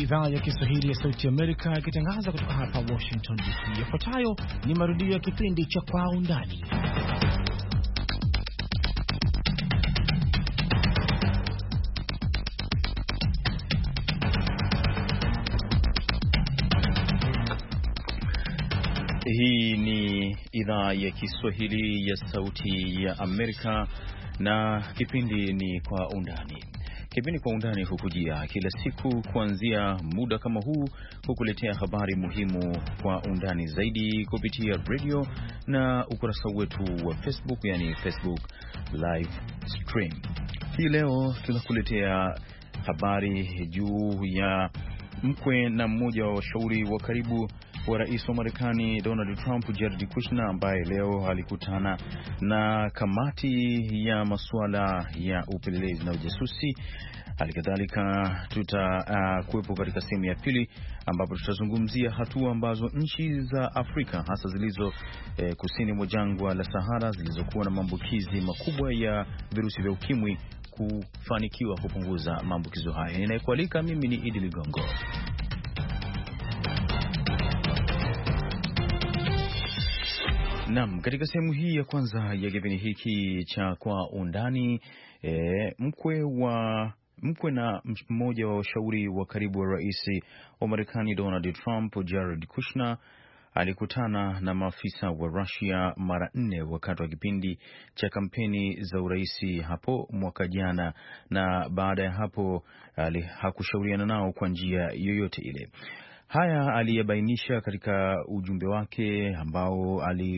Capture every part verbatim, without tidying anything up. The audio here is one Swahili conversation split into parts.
idhaa ya Kiswahili ya Sauti Amerika ikitangaza kutoka hapa Washington D C. Yafuatayo ni marudio ya kipindi cha Kwa Undani. Hii ni idhaa ya Kiswahili ya Sauti ya Amerika na kipindi ni Kwa Undani. Kipindi Kwa Undani hukujia kila siku kuanzia muda kama huu, kukuletea habari muhimu kwa undani zaidi kupitia radio na ukurasa wetu wa Facebook, yani Facebook live stream. Hii leo tunakuletea habari juu ya mkwe na mmoja wa washauri wa karibu wa rais wa Marekani Donald Trump, Jared Kushner, ambaye leo alikutana na kamati ya masuala ya upelelezi na ujasusi. Halikadhalika tutakuwepo uh, katika sehemu ya pili ambapo tutazungumzia hatua ambazo nchi za Afrika hasa zilizo eh, kusini mwa jangwa la Sahara zilizokuwa na maambukizi makubwa ya virusi vya ukimwi kufanikiwa kupunguza maambukizo haya. Ninayekualika mimi ni Idi Ligongo. Naam, katika sehemu hii ya kwanza ya kipindi hiki cha Kwa Undani, e, mkwe wa mkwe na mmoja wa washauri wa karibu wa rais wa Marekani Donald Trump, Jared Kushner, alikutana na maafisa wa Russia mara nne wakati wa kipindi cha kampeni za urais hapo mwaka jana, na baada ya hapo hakushauriana nao kwa njia yoyote ile. Haya aliyebainisha katika ujumbe wake ambao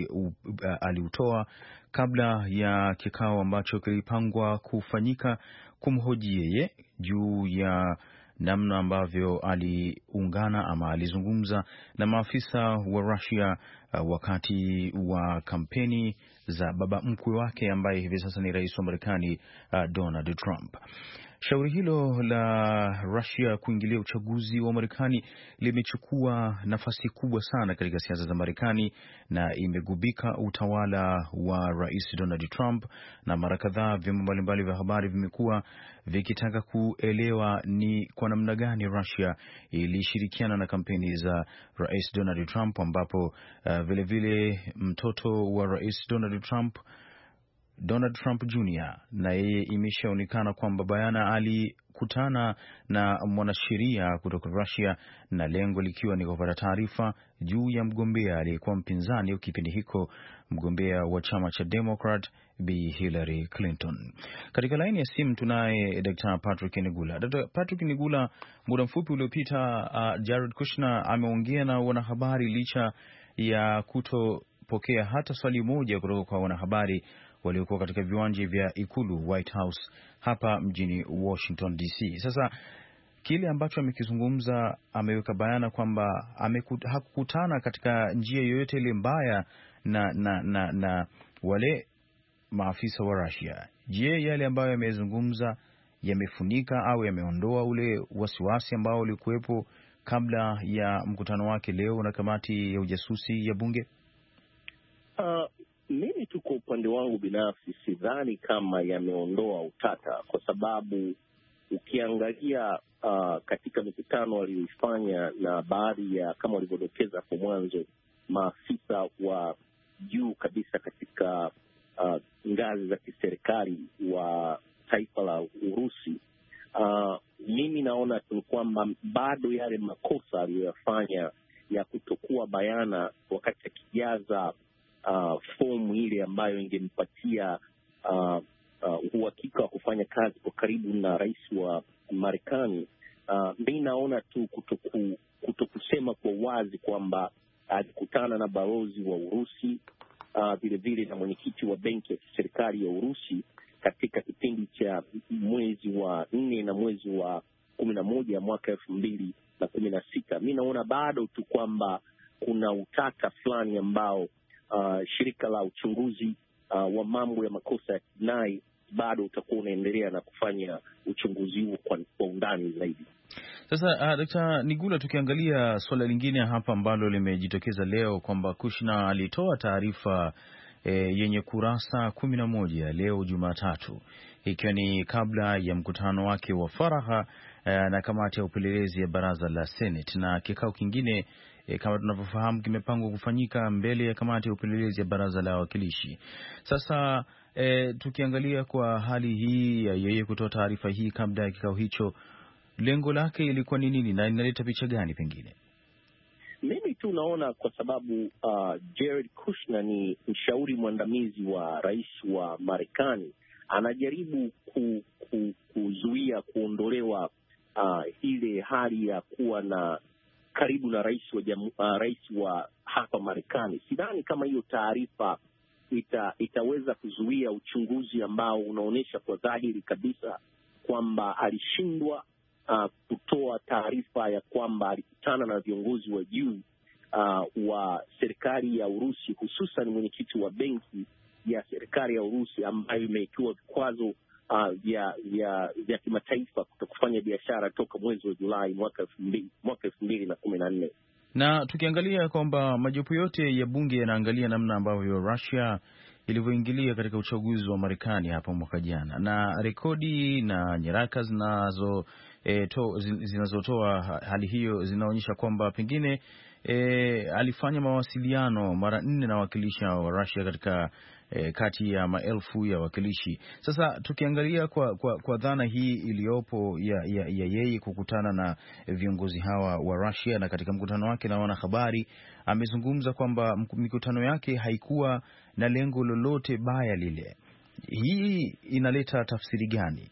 aliutoa ali kabla ya kikao ambacho kilipangwa kufanyika kumhoji yeye juu ya namna ambavyo aliungana ama alizungumza na maafisa wa Russia uh, wakati wa kampeni za baba mkwe wake ambaye hivi sasa ni rais wa Marekani uh, Donald Trump. Shauri hilo la Russia kuingilia uchaguzi wa Marekani limechukua nafasi kubwa sana katika siasa za Marekani na imegubika utawala wa Rais Donald Trump, na mara kadhaa vyombo mbalimbali vya habari vimekuwa vikitaka kuelewa ni kwa namna gani Russia ilishirikiana na kampeni za Rais Donald Trump, ambapo uh, vile vile mtoto wa Rais Donald Trump, Donald Trump Junior, na yeye imeshaonekana kwamba bayana alikutana na mwanasheria kutoka Russia, na lengo likiwa ni kupata taarifa juu ya mgombea aliyekuwa mpinzani wa kipindi hiko, mgombea wa chama cha Democrat Bi Hillary Clinton. Katika laini ya simu tunaye Daktari Patrick Nigula. Daktari Patrick Nigula, muda mfupi uliopita uh, Jared Kushner ameongea na wanahabari licha ya kutopokea hata swali moja kutoka kwa wanahabari waliokuwa katika viwanja vya ikulu White House hapa mjini Washington D C. Sasa kile ambacho amekizungumza, ameweka bayana kwamba hakukutana katika njia yoyote ile mbaya na, na, na, na wale maafisa wa Russia. Je, yale ambayo yamezungumza yamefunika au yameondoa ule wasiwasi ambao ulikuwepo kabla ya mkutano wake leo na kamati ya ujasusi ya bunge? Uh, mimi tu kwa upande wangu binafsi sidhani kama yameondoa utata, kwa sababu ukiangalia uh, katika mikutano aliyoifanya na baadhi ya, kama walivyodokeza hapo mwanzo, maafisa wa juu kabisa katika uh, ngazi za kiserikali wa taifa la Urusi, uh, mimi naona tu kwamba bado yale makosa aliyoyafanya ya kutokuwa bayana wakati akijaza Uh, fomu ile ambayo ingempatia uh, uh, uhakika wa kufanya kazi kwa karibu na rais wa Marekani. Uh, mimi naona tu kutoku, kutokusema kwa wazi kwamba alikutana na balozi wa Urusi, uh, vile vile na mwenyekiti wa benki ya kiserikali ya Urusi katika kipindi cha mwezi wa nne na mwezi wa kumi na moja mwaka elfu mbili na kumi na sita. Mimi naona bado tu kwamba kuna utata fulani ambao Uh, shirika la uchunguzi uh, wa mambo ya makosa ya jinai bado utakuwa unaendelea na kufanya uchunguzi huo kwa, kwa undani zaidi. Sasa uh, Daktari Nigula, tukiangalia swala lingine hapa ambalo limejitokeza leo kwamba Kushner alitoa taarifa eh, yenye kurasa kumi na moja leo Jumatatu, ikiwa ni kabla ya mkutano wake wa faragha eh, na kamati ya upelelezi ya baraza la Senate, na kikao kingine E, kama tunavyofahamu kimepangwa kufanyika mbele ya kamati ya upelelezi ya baraza la wawakilishi. Sasa e, tukiangalia kwa hali hii ya yeye kutoa taarifa hii kabla ya kikao hicho, lengo lake ilikuwa ni nini na inaleta picha gani? Pengine mimi tu naona kwa sababu uh, Jared Kushner ni mshauri mwandamizi wa rais wa Marekani, anajaribu ku, ku, kuzuia kuondolewa uh, ile hali ya kuwa na karibu na rais wa jamu, uh, rais wa hapa Marekani. Sidhani kama hiyo taarifa ita, itaweza kuzuia uchunguzi ambao unaonyesha kwa dhahiri kabisa kwamba alishindwa uh, kutoa taarifa ya kwamba alikutana na viongozi wa juu uh, wa serikali ya Urusi, hususan mwenyekiti wa benki ya serikali ya Urusi ambayo imewekewa vikwazo Uh, vya vya vya kimataifa kutokufanya biashara toka mwezi wa Julai mwaka elfu mbili mwaka elfu mbili na kumi na nne. Na tukiangalia kwamba majopo yote ya bunge yanaangalia namna ambavyo Russia ilivyoingilia katika uchaguzi wa Marekani hapo mwaka jana, na rekodi na nyaraka zinazo e, to, zinazotoa hali hiyo zinaonyesha kwamba pengine e, alifanya mawasiliano mara nne na wawakilishi wa Russia katika E, kati ya maelfu ya wakilishi. Sasa tukiangalia kwa, kwa, kwa dhana hii iliyopo ya, ya, ya yeye kukutana na viongozi hawa wa Russia, na katika mkutano wake na wanahabari amezungumza kwamba mikutano yake haikuwa na lengo lolote baya lile. Hii inaleta tafsiri gani?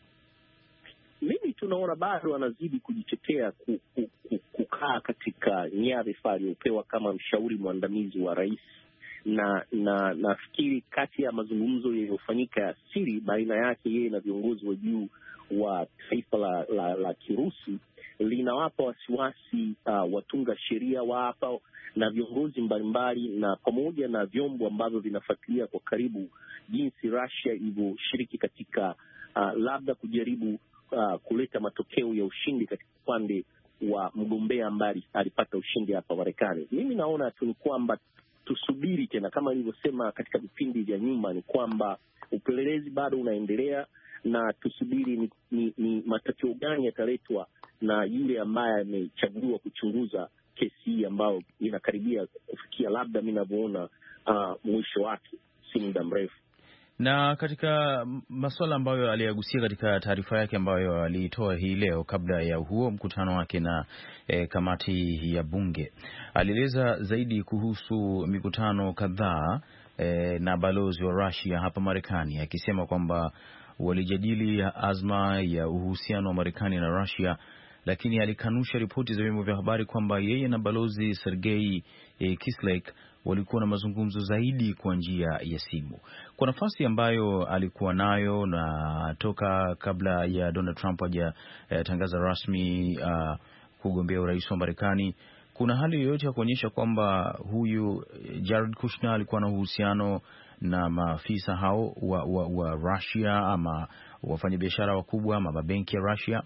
Mimi tunaona bado anazidi kujitetea ku, ku, ku, kukaa katika nyadhifa aliyopewa kama mshauri mwandamizi wa rais. na na nafikiri kati ya mazungumzo yaliyofanyika ya siri baina yake yeye na viongozi wa juu wa taifa la, la, la Kirusi linawapa wasiwasi uh, watunga sheria wa hapa na viongozi mbalimbali na pamoja na vyombo ambavyo vinafuatilia kwa karibu jinsi Russia ilivyoshiriki katika uh, labda kujaribu uh, kuleta matokeo ya ushindi katika upande wa mgombea ambaye alipata ushindi hapa Marekani. Mimi naona tu ni kwamba tusubiri tena, kama nilivyosema katika vipindi vya nyuma, ni kwamba upelelezi bado unaendelea na tusubiri ni, ni, ni matokeo gani yataletwa na yule ambaye amechaguliwa kuchunguza kesi hii ambayo inakaribia kufikia labda mimi ninavyoona uh, mwisho wake si muda mrefu. Na katika masuala ambayo aliyagusia katika taarifa yake ambayo aliitoa hii leo kabla ya huo mkutano wake na e, kamati ya bunge, alieleza zaidi kuhusu mikutano kadhaa e, na balozi wa Russia hapa Marekani, akisema kwamba walijadili azma ya uhusiano wa Marekani na Russia, lakini alikanusha ripoti za vyombo vya habari kwamba yeye na balozi Sergei e, Kislyak walikuwa na mazungumzo zaidi kwa njia ya simu. Kwa nafasi ambayo alikuwa nayo na toka kabla ya Donald Trump hajatangaza eh, rasmi uh, kugombea urais wa Marekani, kuna hali yoyote ya kuonyesha kwamba huyu Jared Kushner alikuwa na uhusiano na maafisa hao wa, wa, wa Russia ama wafanyabiashara wakubwa ama mabenki ya Russia?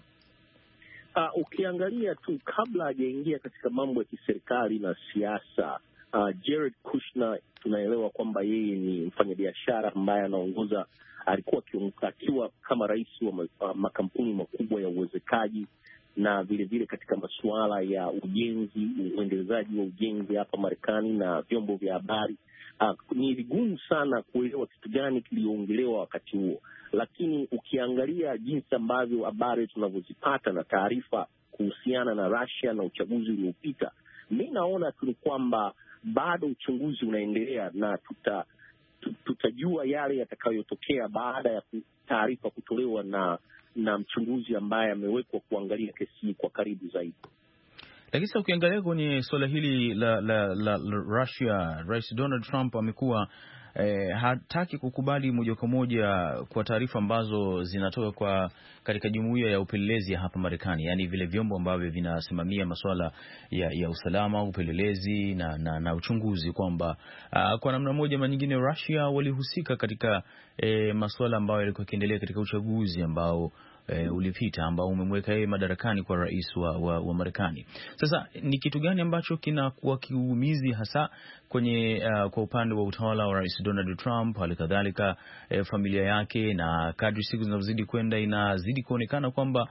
Uh, ukiangalia tu kabla hajaingia katika mambo ya kiserikali na siasa, Uh, Jared Kushner tunaelewa kwamba yeye ni mfanyabiashara ambaye anaongoza, alikuwa akiwa kama rais wa uh, makampuni makubwa ya uwezekaji na vile vile katika masuala ya ujenzi, uendelezaji wa ujenzi hapa Marekani na vyombo vya habari. Uh, ni vigumu sana kuelewa kitu gani kiliongelewa wakati huo, lakini ukiangalia jinsi ambavyo habari tunavyozipata na taarifa kuhusiana na Russia na uchaguzi uliopita, mimi naona tu ni kwamba bado uchunguzi unaendelea na tuta, tutajua yale yatakayotokea baada ya taarifa kutolewa na na mchunguzi ambaye amewekwa kuangalia kesi hii kwa karibu zaidi. Lakini sasa ukiangalia kwenye suala hili la, la, la, la Russia, Rais Donald Trump amekuwa eh, hataki kukubali moja kwa moja kwa taarifa ambazo zinatoka kwa katika jumuiya ya upelelezi ya hapa Marekani, yaani vile vyombo ambavyo vinasimamia masuala ya, ya usalama, upelelezi na, na, na uchunguzi, kwamba uh, kwa namna moja ama nyingine Russia walihusika katika eh, masuala ambayo yalikuwa yakiendelea katika uchaguzi ambao E, ulipita ambao umemweka yeye madarakani kwa rais wa, wa, wa Marekani. Sasa ni kitu gani ambacho kinakuwa kiumizi hasa kwenye uh, kwa upande wa utawala wa Rais Donald Trump, hali kadhalika eh, familia yake, na kadri siku zinazozidi kwenda inazidi kuonekana kwamba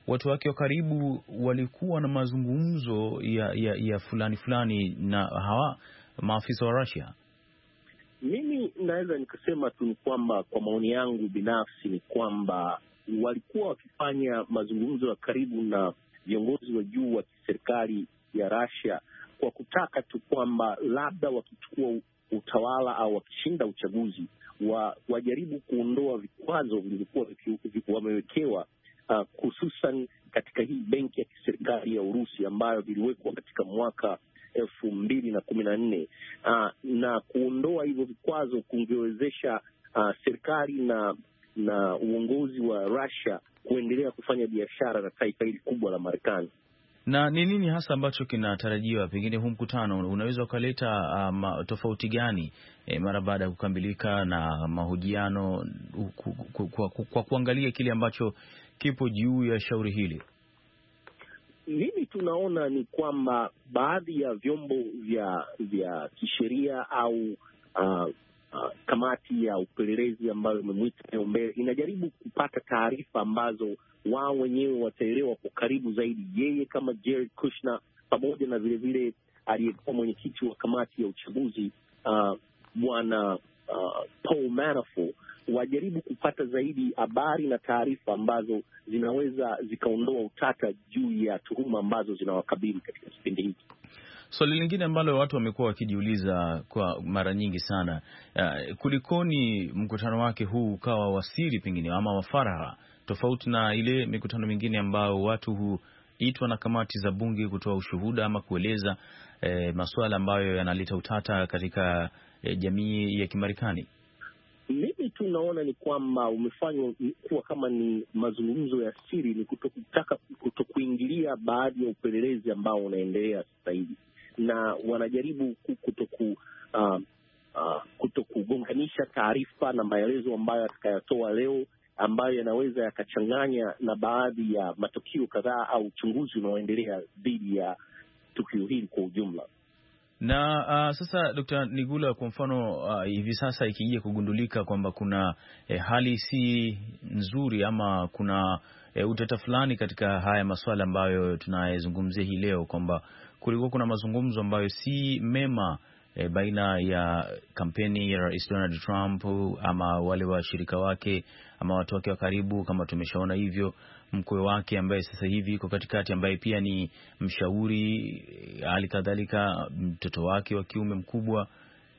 watu wake wa karibu walikuwa na mazungumzo ya, ya, ya fulani fulani na hawa maafisa wa Russia? Mimi naweza nikasema tu ni kwamba kwa maoni yangu binafsi ni kwamba walikuwa wakifanya mazungumzo ya karibu na viongozi wa juu wa serikali ya Russia kwa kutaka tu kwamba labda wakichukua utawala au wakishinda uchaguzi wa wajaribu kuondoa vikwazo vilivyokuwa wamewekewa, uh, hususan katika hii benki ya kiserikali ya Urusi ambayo viliwekwa katika mwaka elfu mbili na kumi na nne, uh, na kuondoa hivyo vikwazo kungewezesha uh, serikali na na uongozi wa Russia kuendelea kufanya biashara na taifa hili kubwa la Marekani. Na ni nini hasa ambacho kinatarajiwa? Pengine huu mkutano unaweza ukaleta um, tofauti gani e, mara baada ya kukamilika na mahojiano ku, ku, ku, ku, kwa kuangalia kile ambacho kipo juu ya shauri hili? Mimi tunaona ni kwamba baadhi ya vyombo vya vya kisheria au uh, uh, kamati ya upelelezi ambayo imemwita mbele inajaribu kupata taarifa ambazo wao wenyewe wataelewa kwa karibu zaidi, yeye kama Jared Kushner pamoja na vile vile aliyekuwa mwenyekiti wa kamati ya uchaguzi uh, bwana uh, Paul Manafort, wajaribu kupata zaidi habari na taarifa ambazo zinaweza zikaondoa utata juu ya tuhuma ambazo zinawakabili katika kipindi hiki. Swali so, lingine ambalo watu wamekuwa wakijiuliza kwa mara nyingi sana, uh, kulikoni mkutano wake huu ukawa wasiri pengine ama wafaragha, tofauti na ile mikutano mingine ambayo watu huitwa na kamati za bunge kutoa ushuhuda ama kueleza eh, masuala ambayo yanaleta utata katika eh, jamii ya Kimarekani? Mimi tu naona ni kwamba umefanywa kuwa kama ni mazungumzo ya siri, ni kutokutaka kutokuingilia baadhi ya upelelezi ambao unaendelea sasa hivi, na wanajaribu kutoku uh, uh, kutokugonganisha taarifa na maelezo ambayo atakayatoa leo ambayo yanaweza yakachanganya na baadhi ya matukio kadhaa au uchunguzi unaoendelea dhidi ya tukio hili kwa ujumla. Na uh, sasa Dokta Nigula, kwa mfano uh, hivi sasa ikija kugundulika kwamba kuna eh, hali si nzuri ama kuna eh, utata fulani katika haya masuala ambayo tunayezungumzia hii leo, kwamba kulikuwa kuna mazungumzo ambayo si mema E, baina ya kampeni ya Rais Donald Trump ama wale washirika wake ama watu wake wa karibu, kama tumeshaona hivyo mkwe wake ambaye sasa hivi iko katikati, ambaye pia ni mshauri, hali kadhalika mtoto wake wa kiume mkubwa.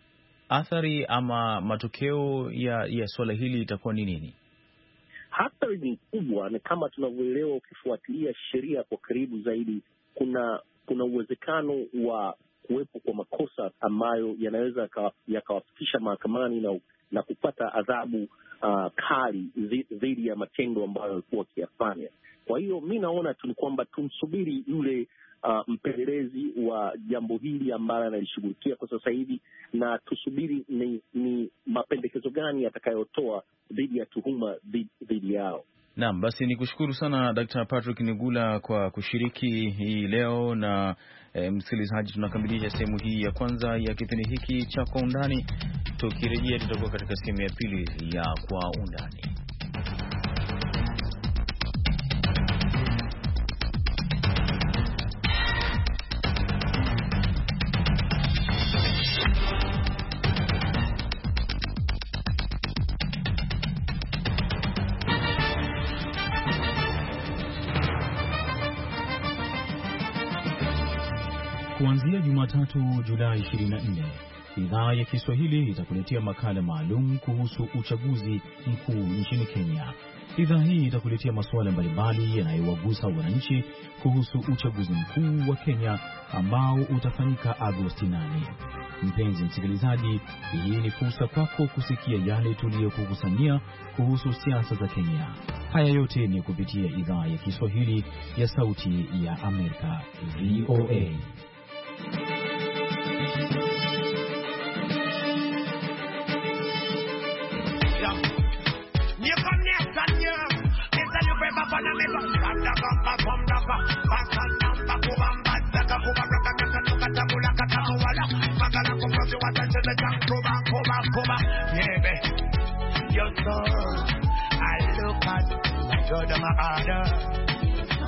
Athari ama matokeo ya, ya swala hili itakuwa ni nini? Athari ni kubwa, na kama tunavyoelewa, ukifuatilia sheria kwa karibu zaidi, kuna kuna uwezekano wa kuwepo kwa makosa ambayo yanaweza yakawafikisha mahakamani na, na kupata adhabu uh, kali dhidi ya matendo ambayo walikuwa wakiyafanya. Kwa hiyo mi naona tu ni kwamba tumsubiri yule uh, mpelelezi wa jambo hili ambayo analishughulikia kwa sasa hivi, na tusubiri ni, ni mapendekezo gani atakayotoa dhidi ya tuhuma dhidi yao. Naam, basi ni kushukuru sana Daktari Patrick Nigula kwa kushiriki hii leo, na e, msikilizaji, tunakamilisha sehemu hii ya kwanza ya kipindi hiki cha Kwa Undani. Tukirejea tutakuwa katika sehemu ya pili ya Kwa Undani. Kuanzia Jumatatu Julai ishirini na nne, idhaa ya Kiswahili itakuletea makala maalum kuhusu uchaguzi mkuu nchini Kenya. Idhaa hii itakuletea masuala mbalimbali yanayowagusa wananchi kuhusu uchaguzi mkuu wa Kenya ambao utafanyika Agosti nane. Mpenzi msikilizaji, hii ni fursa kwako kusikia yale tuliyokukusanyia kuhusu siasa za Kenya. Haya yote ni kupitia idhaa ya Kiswahili ya Sauti ya Amerika, V O A.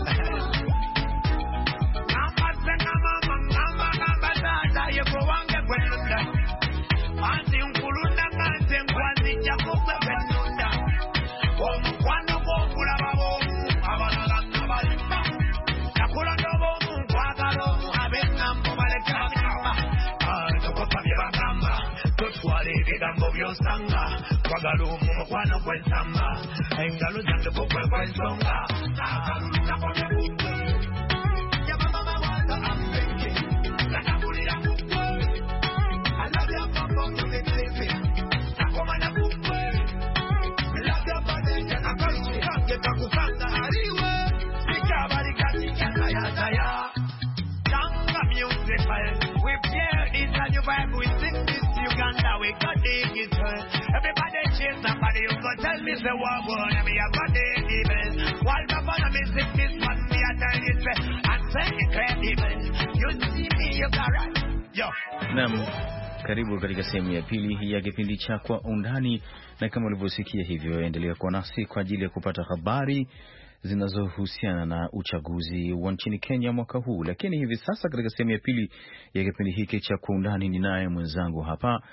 Naam, karibu katika sehemu ya pili ya kipindi cha Kwa Undani, na kama ulivyosikia hivyo, endelea kuwa nasi kwa ajili ya kupata habari zinazohusiana na uchaguzi wa nchini Kenya mwaka huu. Lakini hivi sasa katika sehemu ya pili ya kipindi hiki cha Kwa Undani ninaye mwenzangu hapa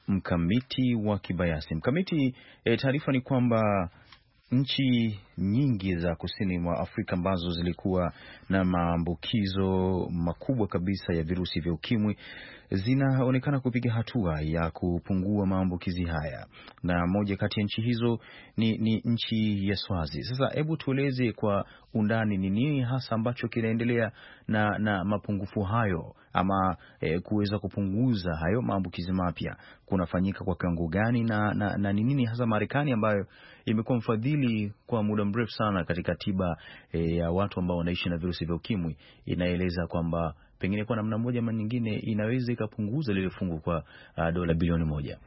Mkamiti wa Kibayasi. Mkamiti, e, taarifa ni kwamba nchi nyingi za kusini mwa Afrika ambazo zilikuwa na maambukizo makubwa kabisa ya virusi vya ukimwi zinaonekana kupiga hatua ya kupungua maambukizi haya, na moja kati ya nchi hizo ni, ni nchi ya Swazi. Sasa hebu tueleze kwa undani ni nini hasa ambacho kinaendelea na, na mapungufu hayo ama e, kuweza kupunguza hayo maambukizi mapya kunafanyika kwa kiwango gani, na, na, na ni nini hasa Marekani ambayo imekuwa mfadhili kwa muda mrefu sana katika tiba e, ya watu ambao wanaishi na virusi vya ukimwi inaeleza kwamba pengine kwa namna moja ama nyingine inaweza ikapunguza lile fungu kwa uh, dola bilioni moja.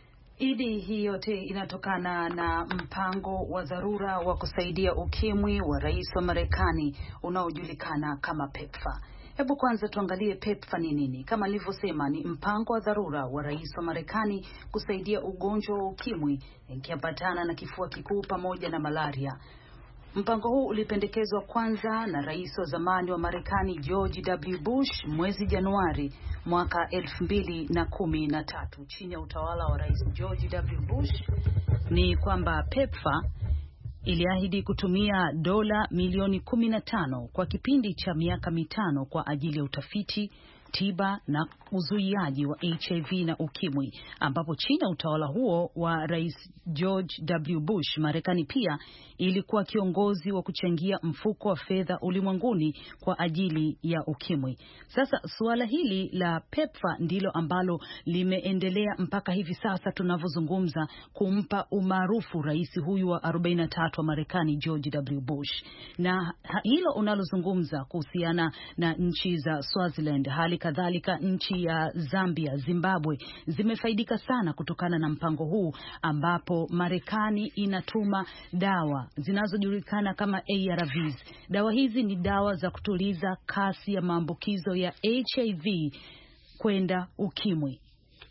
Idi, hii yote inatokana na mpango wa dharura wa kusaidia ukimwi wa rais wa Marekani unaojulikana kama PEPFAR. Hebu kwanza tuangalie PEPFAR ni nini. Kama nilivyosema, ni mpango wa dharura wa rais wa Marekani kusaidia ugonjwa wa ukimwi ikiambatana na kifua kikuu pamoja na malaria. Mpango huu ulipendekezwa kwanza na rais wa zamani wa Marekani George W. Bush mwezi Januari mwaka elfu mbili na kumi na tatu. Chini ya utawala wa rais George W. Bush ni kwamba PEPFAR iliahidi kutumia dola milioni kumi na tano kwa kipindi cha miaka mitano kwa ajili ya utafiti, tiba na uzuiaji wa H I V na ukimwi, ambapo chini ya utawala huo wa rais George W. Bush, Marekani pia ilikuwa kiongozi wa kuchangia mfuko wa fedha ulimwenguni kwa ajili ya ukimwi. Sasa suala hili la PEPFAR ndilo ambalo limeendelea mpaka hivi sasa tunavyozungumza kumpa umaarufu rais huyu wa arobaini na tatu wa Marekani George W. Bush. Na hilo unalozungumza kuhusiana na nchi za Swaziland, hali kadhalika nchi ya Zambia, Zimbabwe zimefaidika sana kutokana na mpango huu, ambapo Marekani inatuma dawa zinazojulikana kama A R Vs. Dawa hizi ni dawa za kutuliza kasi ya maambukizo ya H I V kwenda ukimwi,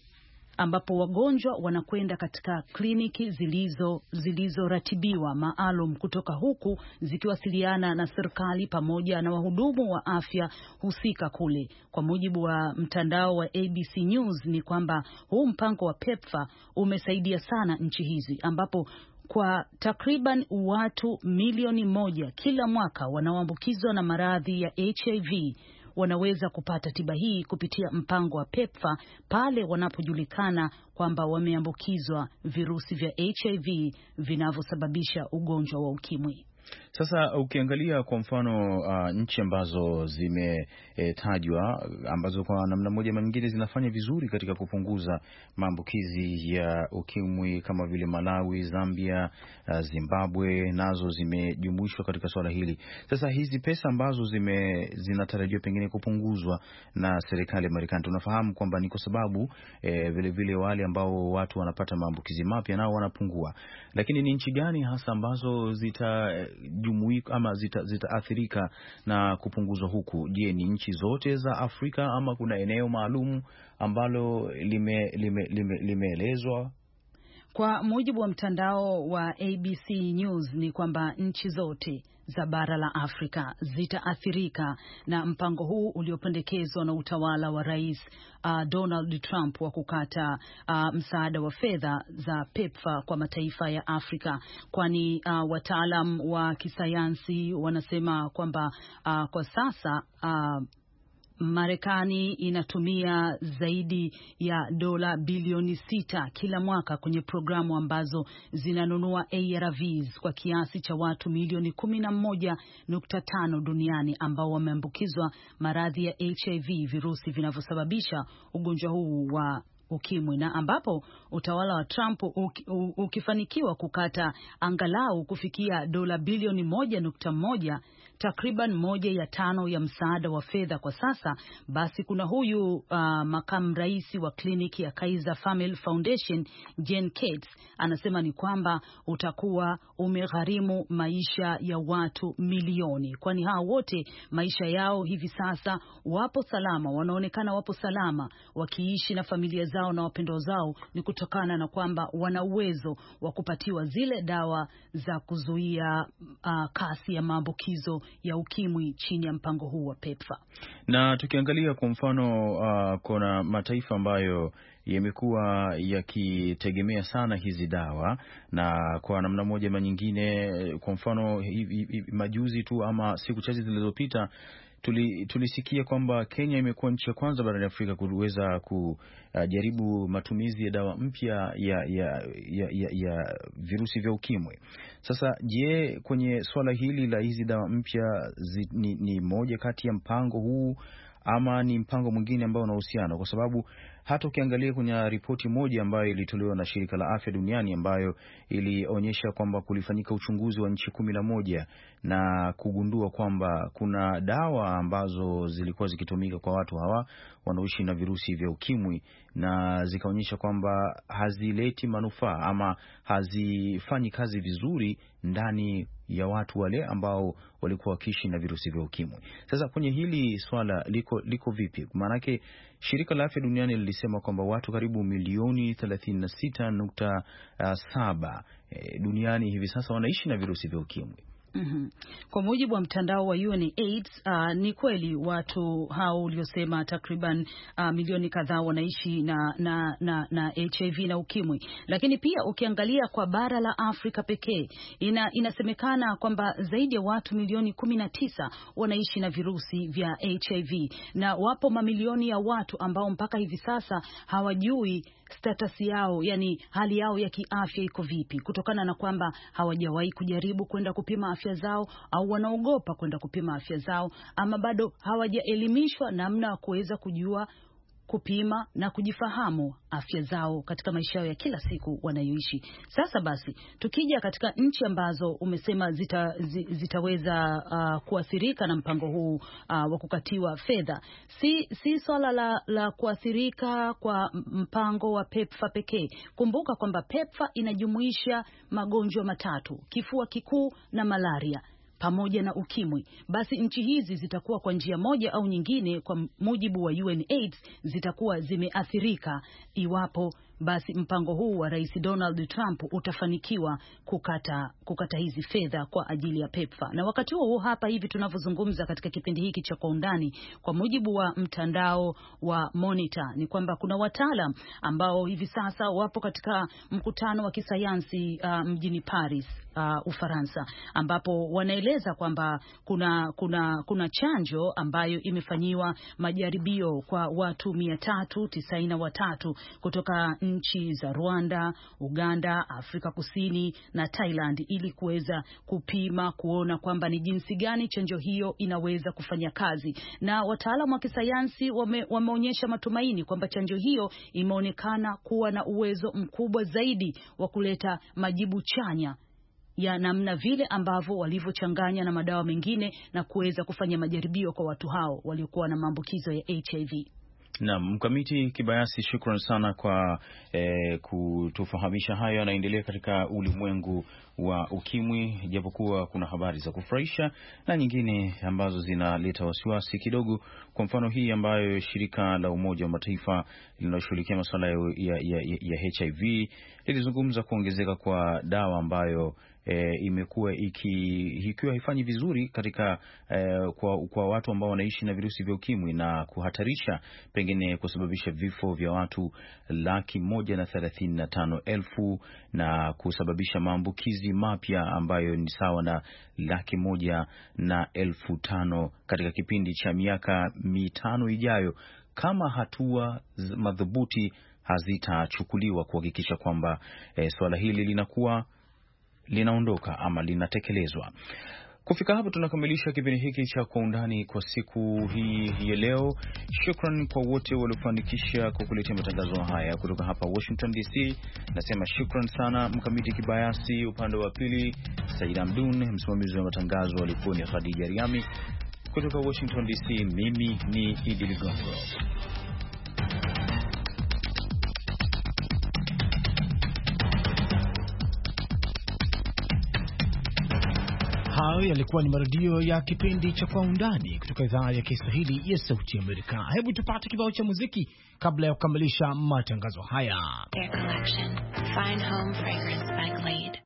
ambapo wagonjwa wanakwenda katika kliniki zilizo zilizoratibiwa maalum kutoka huku zikiwasiliana na serikali pamoja na wahudumu wa afya husika kule. Kwa mujibu wa mtandao wa A B C News ni kwamba huu mpango wa PEPFAR umesaidia sana nchi hizi, ambapo kwa takriban watu milioni moja kila mwaka wanaoambukizwa na maradhi ya H I V wanaweza kupata tiba hii kupitia mpango wa PEPFAR pale wanapojulikana kwamba wameambukizwa virusi vya H I V vinavyosababisha ugonjwa wa ukimwi. Sasa ukiangalia kwa mfano uh, nchi ambazo zimetajwa e, ambazo kwa namna moja ama nyingine zinafanya vizuri katika kupunguza maambukizi ya ukimwi kama vile Malawi, Zambia, uh, Zimbabwe nazo zimejumuishwa katika swala hili. Sasa hizi pesa ambazo zime zinatarajiwa pengine kupunguzwa na serikali ya Marekani, tunafahamu kwamba ni kwa sababu e, vile vile wale ambao watu wanapata maambukizi mapya nao wanapungua. Lakini ni nchi gani hasa ambazo zita jumuika ama zitaathirika zita na kupunguzwa huku? Je, ni nchi zote za Afrika ama kuna eneo maalum ambalo limeelezwa? Lime, lime, lime Kwa mujibu wa mtandao wa A B C News ni kwamba nchi zote za bara la Afrika zitaathirika na mpango huu uliopendekezwa na utawala wa Rais uh, Donald Trump wa kukata uh, msaada wa fedha za PEPFAR kwa mataifa ya Afrika, kwani uh, wataalam wa kisayansi wanasema kwamba uh, kwa sasa uh, Marekani inatumia zaidi ya dola bilioni sita kila mwaka kwenye programu ambazo zinanunua A R Vs kwa kiasi cha watu milioni kumi na moja nukta tano duniani ambao wameambukizwa maradhi ya H I V, virusi vinavyosababisha ugonjwa huu wa ukimwi, na ambapo utawala wa Trump ukifanikiwa kukata angalau kufikia dola bilioni moja nukta moja, takriban moja ya tano ya msaada wa fedha kwa sasa, basi kuna huyu uh, makamu rais wa kliniki ya Kaiser Family Foundation Jen Katz anasema ni kwamba utakuwa umegharimu maisha ya watu milioni, kwani hao wote maisha yao hivi sasa wapo salama, wanaonekana wapo salama wakiishi na familia zao na wapendwa zao, ni kutokana na kwamba wana uwezo wa kupatiwa zile dawa za kuzuia uh, kasi ya maambukizo ya ukimwi chini ya mpango huu wa PEPFAR. Na tukiangalia kwa mfano uh, kuna mataifa ambayo yamekuwa yakitegemea sana hizi dawa, na kwa namna moja ama nyingine, kwa mfano majuzi tu ama siku chache zilizopita Tuli, tulisikia kwamba Kenya imekuwa nchi ya kwanza barani Afrika kuweza kujaribu matumizi ya dawa mpya ya, ya, ya, ya, ya virusi vya ukimwi. Sasa je, kwenye swala hili la hizi dawa mpya ni, ni moja kati ya mpango huu ama ni mpango mwingine ambao unahusiana? Kwa sababu hata ukiangalia kwenye ripoti moja ambayo ilitolewa na Shirika la Afya Duniani ambayo ilionyesha kwamba kulifanyika uchunguzi wa nchi kumi na moja na kugundua kwamba kuna dawa ambazo zilikuwa zikitumika kwa watu hawa wanaoishi na virusi vya ukimwi, na zikaonyesha kwamba hazileti manufaa ama hazifanyi kazi vizuri ndani ya watu wale ambao walikuwa wakiishi na virusi vya ukimwi. Sasa kwenye hili swala liko liko vipi? Maanake Shirika la Afya Duniani lilisema kwamba watu karibu milioni thelathini na sita nukta saba e, duniani hivi sasa wanaishi na virusi vya ukimwi. Mm-hmm. Kwa mujibu wa mtandao wa U N AIDS, uh, ni kweli watu hao uliosema takriban uh, milioni kadhaa wanaishi na, na, na, na H I V na ukimwi, lakini pia ukiangalia kwa bara la Afrika pekee ina, inasemekana kwamba zaidi ya watu milioni kumi na tisa wanaishi na virusi vya H I V, na wapo mamilioni ya watu ambao mpaka hivi sasa hawajui status yao, yani hali yao ya kiafya iko vipi, kutokana na kwamba hawajawahi kujaribu kwenda kupima afya zao, au wanaogopa kwenda kupima afya zao, ama bado hawajaelimishwa namna ya kuweza kujua kupima na kujifahamu afya zao katika maisha yao ya kila siku wanayoishi. Sasa basi, tukija katika nchi ambazo umesema zita, zitaweza uh, kuathirika na mpango huu uh, wa kukatiwa fedha, si si swala la, la kuathirika kwa mpango wa PEPFAR pekee. Kumbuka kwamba PEPFAR inajumuisha magonjwa matatu: kifua kikuu na malaria pamoja na ukimwi. Basi nchi hizi zitakuwa kwa njia moja au nyingine, kwa mujibu wa U N AIDS, zitakuwa zimeathirika iwapo basi mpango huu wa Rais Donald Trump utafanikiwa kukata kukata hizi fedha kwa ajili ya PEPFAR. Na wakati huo hapa hivi tunavyozungumza katika kipindi hiki cha Kwa Undani, kwa mujibu wa mtandao wa Monitor, ni kwamba kuna wataalam ambao hivi sasa wapo katika mkutano wa kisayansi uh, mjini Paris, uh, Ufaransa, ambapo wanaeleza kwamba kuna kuna kuna chanjo ambayo imefanyiwa majaribio kwa watu mia tatu tisaini na watatu kutoka nchi za Rwanda, Uganda, Afrika Kusini na Thailand, ili kuweza kupima kuona kwamba ni jinsi gani chanjo hiyo inaweza kufanya kazi. Na wataalamu wa kisayansi wame, wameonyesha matumaini kwamba chanjo hiyo imeonekana kuwa na uwezo mkubwa zaidi wa kuleta majibu chanya ya namna vile ambavyo walivyochanganya na madawa mengine na kuweza kufanya majaribio kwa watu hao waliokuwa na maambukizo ya H I V. Naam, Mkamiti Kibayasi, shukran sana kwa eh, kutufahamisha hayo yanaendelea katika ulimwengu wa ukimwi, japokuwa kuna habari za kufurahisha na nyingine ambazo zinaleta wasiwasi kidogo. Kwa mfano hii ambayo shirika la Umoja wa Mataifa linaloshughulikia masuala ya, ya, ya, ya H I V lilizungumza kuongezeka kwa dawa ambayo E, imekuwa ikiwa haifanyi vizuri katika e, kwa, kwa watu ambao wanaishi na virusi vya ukimwi na kuhatarisha pengine kusababisha vifo vya watu laki moja na thelathini na tano elfu na kusababisha maambukizi mapya ambayo ni sawa na laki moja na elfu tano katika kipindi cha miaka mitano ijayo, kama hatua madhubuti hazitachukuliwa kuhakikisha kwamba e, swala hili linakuwa linaondoka ama linatekelezwa. Kufika hapo tunakamilisha kipindi hiki cha Kwa Undani kwa siku hii ya leo. Shukran kwa wote waliofanikisha kukuletea matangazo haya kutoka hapa Washington D C. Nasema shukran sana Mkamiti Kibayasi, upande wa pili Said Amdun, msimamizi wa matangazo alikuwa ni Khadija Riami. Kutoka Washington D C, mimi ni Idi Ligongo. Hayo yalikuwa ni marudio ya kipindi cha Kwa Undani kutoka idhaa ya Kiswahili ya Sauti ya Amerika. Hebu tupate kibao cha muziki kabla ya kukamilisha matangazo haya. Their collection, Find Home Fragrance by Glade.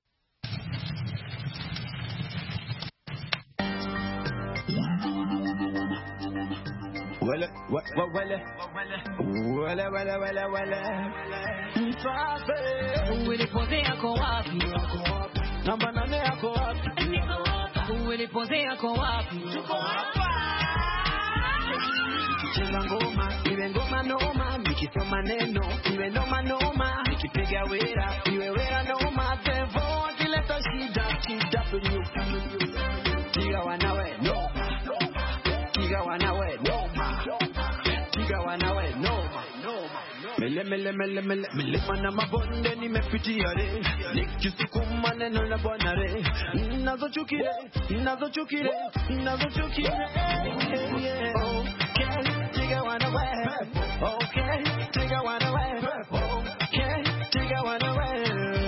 Wale, wale, wale, wale, wale, wale. Mfafe, ulipoze yako wapi? namba nane yako wapi? Ulipoze yako wapi? Tuko hapa. Cheza ngoma, iwe ngoma noma, nikisoma neno, iwe noma noma, nikipiga wera, iwe wera noma, tevo, kileta shida, shida penyu. Tiga wanawe, noma, tiga wanawe, noma, tiga wanawe, noma. Mele mele mele mele mele mana mabonde nimepitia re, nikisukuma neno la Bwana re, ninazochukire ninazochukire ninazochukire. Okay, tiga wanawe, okay, tiga wanawe, okay, tiga wanawe.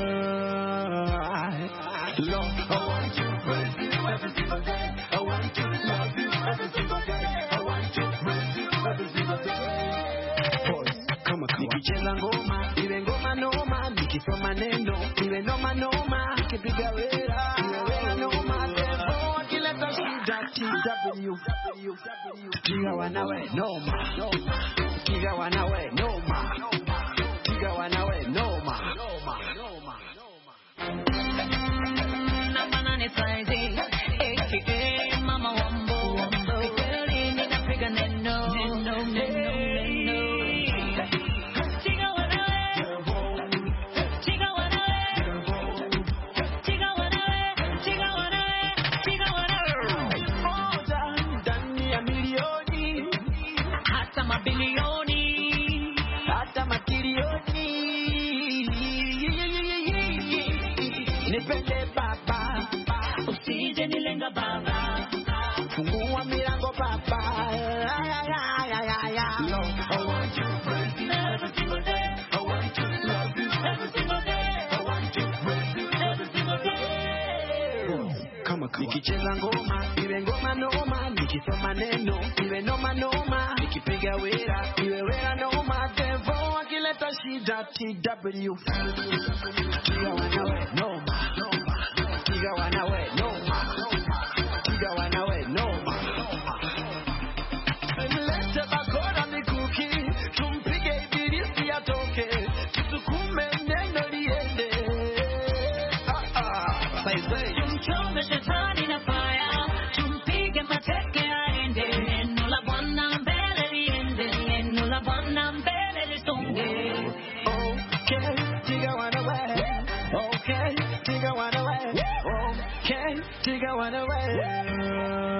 Lord, I want to praise you every single day. I want to love you every single day. I want to praise you every single day. Boys, kama kama nikicheza ngoma, iwe ngoma noma, nikisoma neno, iwe noma noma, nikipiga wera, iwe wera noma, tevo, kileta shida, T W, tiga wanawe noma, tiga wanawe noma, tiga wanawe noma. Mama wambo, kweli ninapiga neno, neno, neno. Tiga wanawe, tiga wanawe, tiga wanawe, tiga wanawe, tiga wanawe. Moja ndani ya milioni, Hata mabilioni, hata makilioni. Nipende baba, usije nilenga baba. fungua milango baba. Ay, ay, ay, ay, ay, ay. Lord, I want to praise you every single day. I want to love you every single day. I want to praise you every single day. Kama kama nikicheza ngoma, iwe ngoma noma, nikisoma neno, iwe noma noma, nikipiga wera, iwe wera noma, tevo, akileta shida, T W. Tiga wanawe noma, tiga wanawe noma, tiga wanawe noma. Mlete bakora mikuki, tumpige ibilisi atoke, tusukume neno liende. Ah ah, say say. Tumchome shetani na fire, tumpige mateke aende. Neno la Bwana mbele liende, neno la Bwana mbele lisonge. Okay, tiga wanawe. Okay, tiga wanawe. Okay, tiga wanawe.